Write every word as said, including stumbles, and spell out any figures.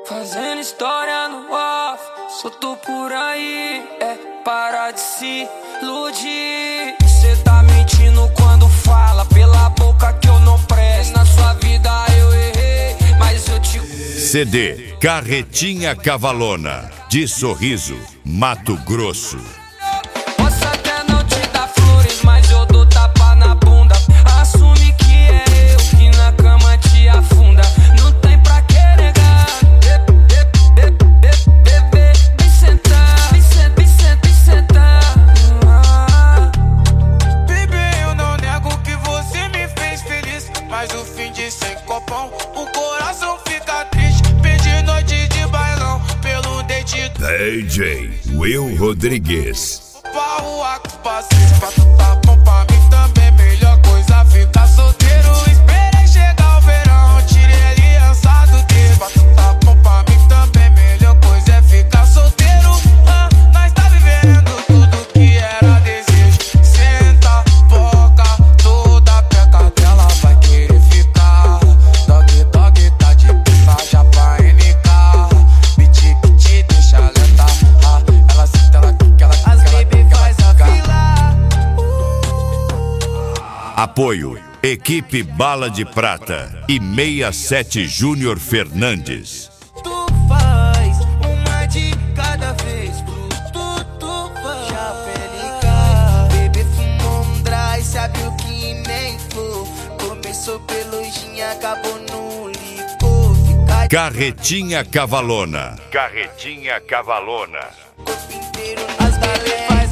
Fazendo história no off, solto por aí, é parar de se iludir. Cê tá mentindo quando fala pela boca que eu não presto. Na sua vida eu errei, mas eu te... C D Carretinha Cavalona, de Sorriso, Mato Grosso. Posso até não te dar flores, mas eu dou tapa na bunda. Assume que é eu que na cama te afunda. Não tem pra que negar. Bebê, vem sentar, vem sentar, vem sentar, vem sentar. Bebê, eu não nego que você me fez feliz, mas o fim de sem copão, o coração fica triste. Perdi noite de bailão pelo dente D J Will Rodrigues. pra rua que passei. Pra tu tá bom pra mim também, melhor coisa ficar solteiro. Esperei chegar o verão, tirei a aliança do dedo. Pra tu tá bom pra mim também, melhor coisa é ficar solteiro. Ah, nós tá vivendo tudo que era desejo. Senta, boca, toda peca dela vai querer ficar. Dog, dog, tá de pica já pra N K. Piti, piti, deixa lenta. Ah, ela senta, ela quica, ela quica, As ela baby quica, faz ela a quica. fila. Apoio Equipe Bala de Prata e sessenta e sete Júnior Fernandes. Tu faz uma de cada vez pro tu, tu faz. Já pelica, bebê fumou um dry, sabe o que nem for. Começou pelojinha, acabou no licor. Fica Carretinha Cavalona. Carretinha Cavalona. corpo inteiro, as bebê faz